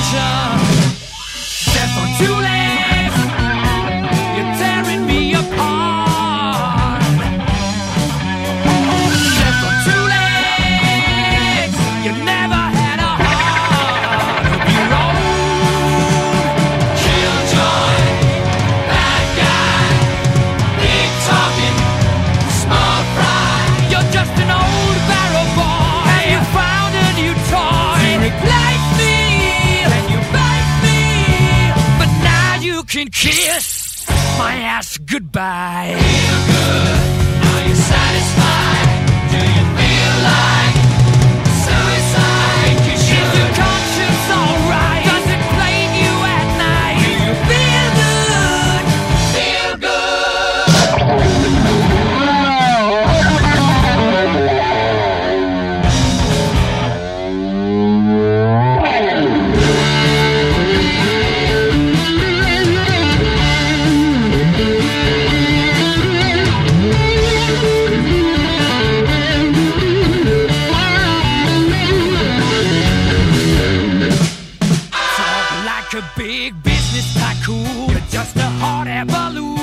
children. Step on two legs, you're tearing me apart. Step on two legs, you never had a heart of your own. Children, bad guy, big talking, small fry. You're just an old barrel boy, and you found a new toy to replace me, and you bite me, but now you can kiss my ass goodbye. Feel good, are you satisfied? Do you feel like suicide? Is your conscience alright? Does it plague you at night? Do you feel good? Feel Talk like a big business tycoon. You're just a hot air balloon.